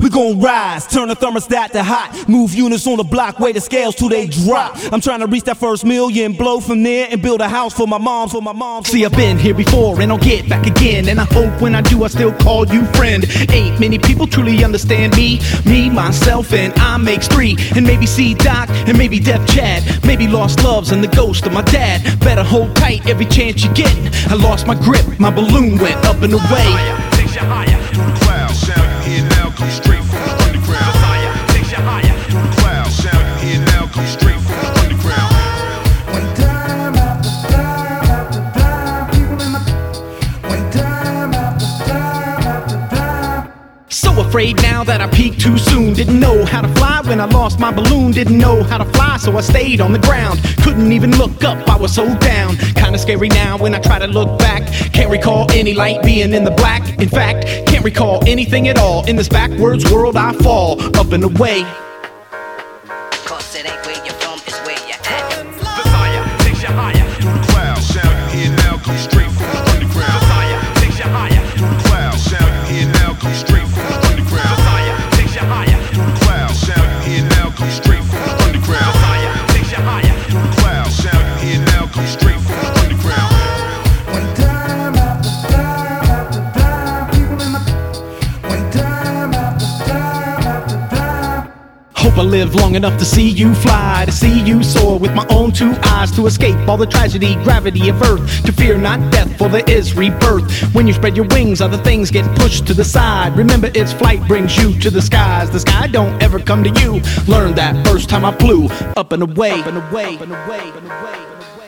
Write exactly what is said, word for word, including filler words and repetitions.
We gon' rise, turn the thermostat to hot. Move units on the block, weigh the scales till they drop. I'm trying to reach that first million, blow from there and build a house for my mom, for my mom. See, I've been here before and I'll get back again, and I hope when I do I still call you friend. Ain't many people truly understand me, me, myself, and I makes three. And maybe C-Doc, and maybe Def Chad, maybe lost loves and the ghost of my dad. Better hold tight every chance you get. I lost my grip, my balloon went up and away. Takes you higher through the clouds. Sound you hear now comes straight from the underground. Desire takes you higher through the clouds. Sound you hear now comes straight from the underground. When time after time after time, people in my. When time after time after time. So afraid now that I peaked too soon. Didn't know how to fly when I lost my balloon. Didn't know how to fly, so I stayed on the ground. Couldn't even look up, I was so down. Kinda scary now when I try to look back. Can't recall any light being in the black. In fact, can't recall anything at all. In this backwards world I fall, up and away. Cause it ain't where you're from, it's where you're at. Desire takes you higher through the clouds. Sound you hear now comes straight from the underground. Desire takes you higher through the clouds. Sound you hear now comes straight from the underground. Desire takes you higher through the clouds. Sound you hear now comes straight from the underground. Desire takes you higher through the clouds. Sound you hear now comes straight from the underground. When time after time after time, people in my. When time after time after time. Hope I live long enough to see you fly, to see you soar with my own two eyes, to escape all the tragedy, gravity of earth, to fear not death, for there is rebirth. When you spread your wings, other things get pushed to the side. Remember, its flight brings you to the skies. The sky don't ever come to you. Learned that first time I flew, up and away, up and away, up and away, up and away, up and away.